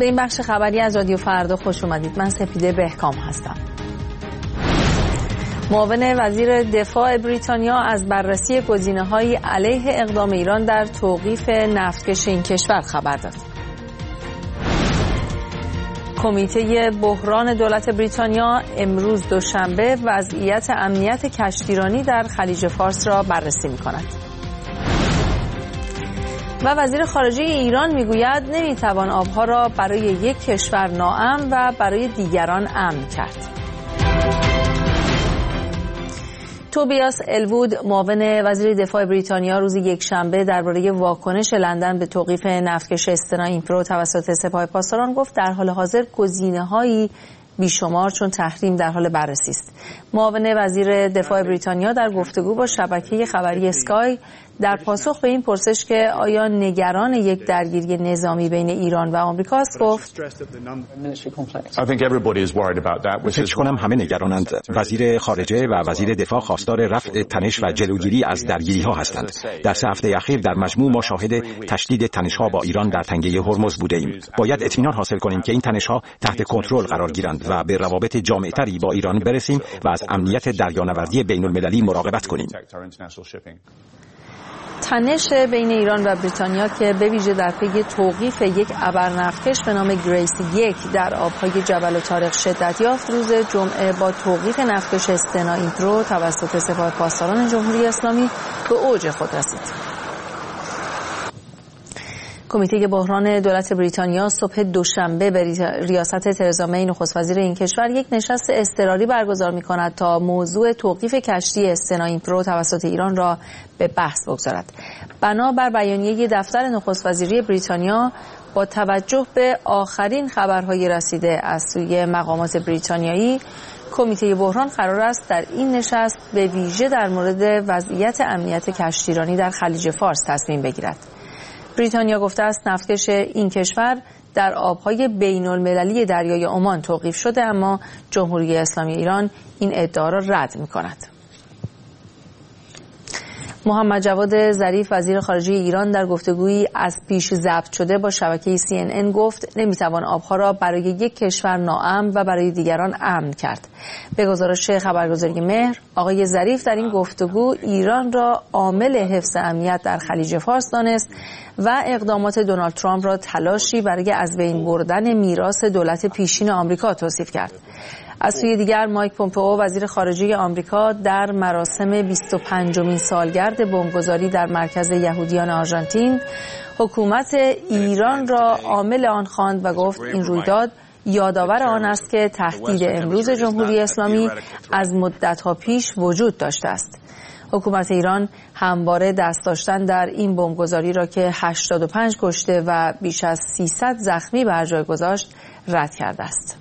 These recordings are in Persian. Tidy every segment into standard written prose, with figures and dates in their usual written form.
به این بخش خبری از رادیو فردا خوش اومدید. من سپیده بهکام هستم. معاون وزیر دفاع بریتانیا از بررسی گزینه‌های علیه اقدام ایران در توقیف نفتکش این کشور خبر داد. کمیته بحران دولت بریتانیا امروز دوشنبه وضعیت امنیت کشتیرانی در خلیج فارس را بررسی می‌کند. و وزیر خارجه ایران میگوید نمیتوان آبها را برای یک کشور ناامن و برای دیگران امن کرد. توبیاس الوود معاون وزیر دفاع بریتانیا روز یکشنبه درباره واکنش لندن به توقیف نفتکش استنا ایمپرو توسط سپاه پاسداران گفت در حال حاضر گزینه‌هایی بیشمار چون تحریم در حال بررسی است. معاون وزیر دفاع بریتانیا در گفتگو با شبکه خبری اسکای در پاسخ به این پرسش که آیا نگران یک درگیری نظامی بین ایران و آمریکاست گفت فکر کنم همه نگرانند. وزیر خارجه و وزیر دفاع خواستار رفع تنش و جلوگیری از درگیری ها هستند. در 3 هفته اخیر در مجموع ما شاهد تشدید تنش ها با ایران در تنگه هرمز بوده ایم. باید اطمینان حاصل کنیم که این تنش ها تحت کنترل قرار گیرند و به روابط جامع‌تری با ایران برسیم و از امنیت دریانوردی بین‌المللی مراقبت کنیم. تنش بین ایران و بریتانیا که به ویژه در پی توقیف یک ابرنفتکش به نام گریس 1 در آبهای جبل طارق شدت یافت، روز جمعه با توقیف نفتکش استنا ایمپرو توسط سپاه پاسداران جمهوری اسلامی به اوج خود رسید. کمیته بحران دولت بریتانیا صبح دوشنبه به ریاست ترزا می نخست وزیر این کشور یک نشست اضطراری برگزار می‌کند تا موضوع توقیف کشتی استنا ایمپرو توسط ایران را به بحث بگذارد. بنابر بیانیه دفتر نخست وزیری بریتانیا، با توجه به آخرین خبرهای رسیده از سوی مقامات بریتانیایی، کمیته بحران قرار است در این نشست به ویژه در مورد وضعیت امنیت کشتیرانی در خلیج فارس تصمیم بگیرد. بریتانیا گفته است نفتکش این کشور در آبهای بین‌المللی دریای عمان توقیف شده، اما جمهوری اسلامی ایران این ادعا را رد می‌کند. محمد جواد ظریف وزیر خارجه ایران در گفتگویی از پیش ضبط شده با شبکه CNN گفت نمیتوان آبها را برای یک کشور ناامن و برای دیگران امن کرد. به گزارش خبرگزاری مهر، آقای ظریف در این گفتگو ایران را عامل حفظ امنیت در خلیج فارس دانست و اقدامات دونالد ترامپ را تلاشی برای از بین بردن میراث دولت پیشین آمریکا توصیف کرد. از سوی دیگر مایک پومپئو وزیر خارجه آمریکا در مراسم 25مین سالگرد بمبگذاری در مرکز یهودیان آرژانتین حکومت ایران را عامل آن خواند و گفت این رویداد یادآور آن است که تهدید امروز جمهوری اسلامی از مدت‌ها پیش وجود داشته است. حکومت ایران همواره دست داشتن در این بمبگذاری را که 85 کشته و بیش از 300 زخمی بر جای گذاشت رد کرده است.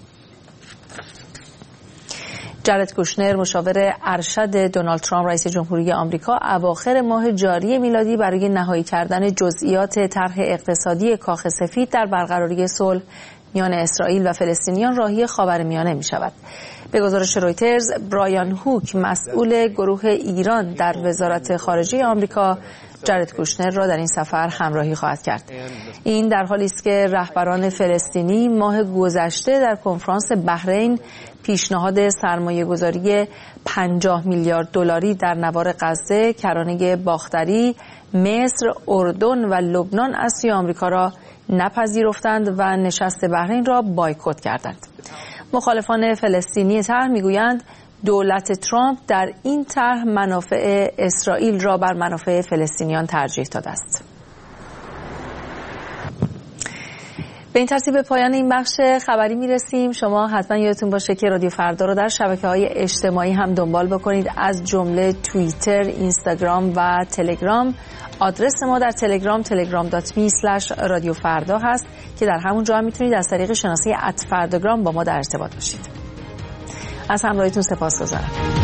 جارد کوشنر مشاور ارشد دونالد ترامپ رئیس جمهوری آمریکا اواخر ماه جاری میلادی برای نهایی کردن جزئیات طرح اقتصادی کاخ سفید در برقراری صلح میان اسرائیل و فلسطینیان راهی خاورمیانه می شود. به گزارش رویترز، برایان هوک مسئول گروه ایران در وزارت خارجه آمریکا جارد کوشنر را در این سفر همراهی خواهد کرد. این در حالی است که رهبران فلسطینی ماه گذشته در کنفرانس بحرین پیشنهاد سرمایه‌گذاری 50 میلیارد دلاری در نوار غزه، کرانه باختری، مصر، اردن و لبنان از سوی آمریکا را نپذیرفتند و نشست بحرین را بایکوت کردند. مخالفان فلسطینی طرح میگویند دولت ترامپ در این طرح منافع اسرائیل را بر منافع فلسطینیان ترجیح داده است. به این ترتیب به پایان این بخش خبری میرسیم. شما حتما یادتون باشه که رادیو فردا رو در شبکه‌های اجتماعی هم دنبال بکنید، از جمله توییتر، اینستاگرام و تلگرام. آدرس ما در تلگرام telegram.me/رادیوفردا هست که در همون جا هم میتونید از طریق شناسه @فرداگرام با ما در ارتباط باشید. از همراهیتون سپاسگزارم.